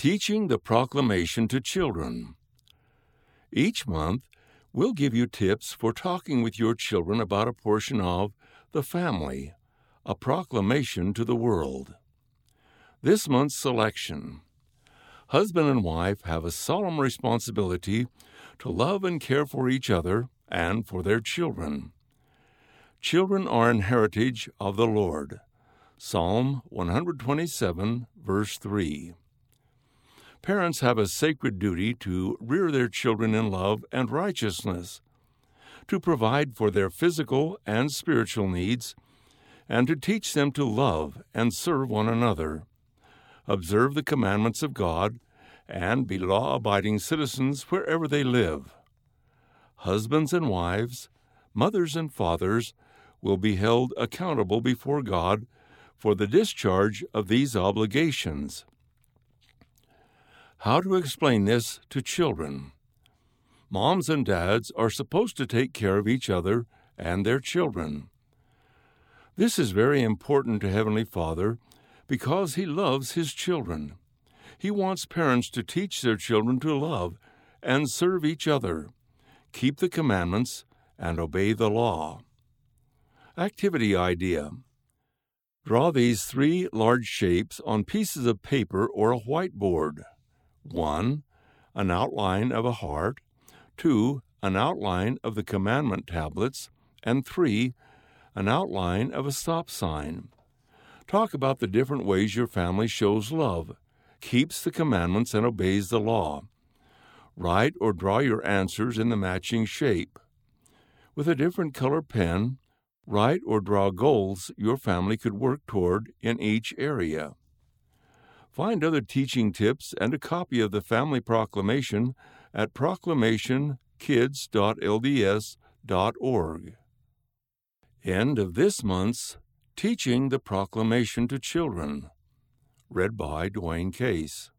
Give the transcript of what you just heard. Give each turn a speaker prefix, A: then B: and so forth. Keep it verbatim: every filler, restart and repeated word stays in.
A: Teaching the Proclamation to Children. Each month, we'll give you tips for talking with your children about a portion of the family, a proclamation to the world. This month's selection. Husband and wife have a solemn responsibility to love and care for each other and for their children. Children are an heritage of the Lord. Psalm one twenty-seven, verse three. Parents have a sacred duty to rear their children in love and righteousness, to provide for their physical and spiritual needs, and to teach them to love and serve one another, observe the commandments of God, and be law-abiding citizens wherever they live. Husbands and wives, mothers and fathers will be held accountable before God for the discharge of these obligations. How to explain this to children? Moms and dads are supposed to take care of each other and their children. This is very important to Heavenly Father because He loves His children. He wants parents to teach their children to love and serve each other, keep the commandments, and obey the law. Activity idea. Draw these three large shapes on pieces of paper or a whiteboard. One, an outline of a heart. Two, an outline of the commandment tablets. And three, an outline of a stop sign. Talk about the different ways your family shows love, keeps the commandments, and obeys the law. Write or draw your answers in the matching shape. With a different color pen, write or draw goals your family could work toward in each area. Find other teaching tips and a copy of the Family Proclamation at proclamation kids dot l d s dot org. End of this month's Teaching the Proclamation to Children. Read by Dwayne Case.